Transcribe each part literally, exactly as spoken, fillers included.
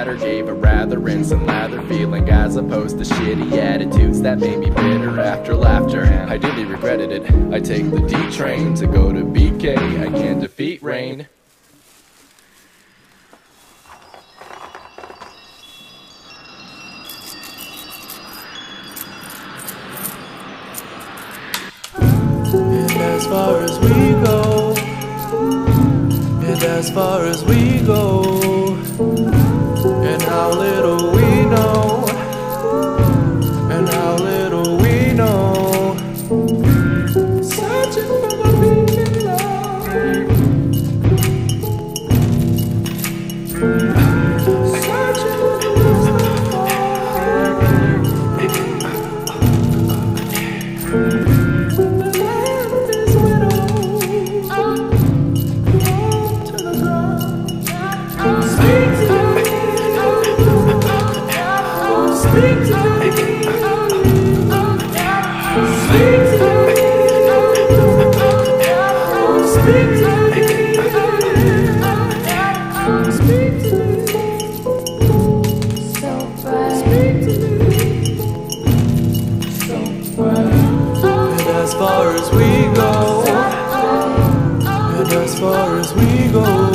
matter. Gave a rather and some lather feeling, as opposed to shitty attitudes that made me bitter after laughter. I dearly regretted it. I take the D train to go to B K. I can't defeat rain. And as far as we go, and as far as we go, and how little we know, and how little we know, searching for my meaning, Lord. Searching for the lost and found. The land is widowed, fall to the ground. Speak to me, speak to me, speak to me, speak to me, speak to me, so bright, speak to me, so bright. And as far as we go, and as far as we go,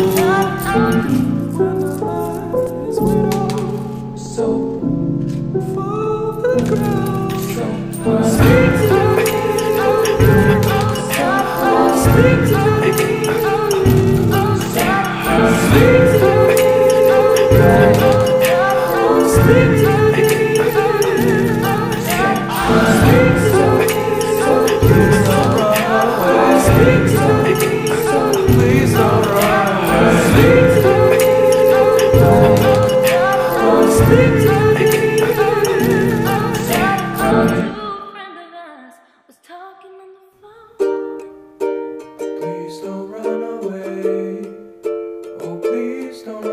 so fall the ground. Speak to me, speak to me, speak to me, speak to me. Please don't run away. Speak to me. Speak to me. Please don't run away. Oh, please don't run away.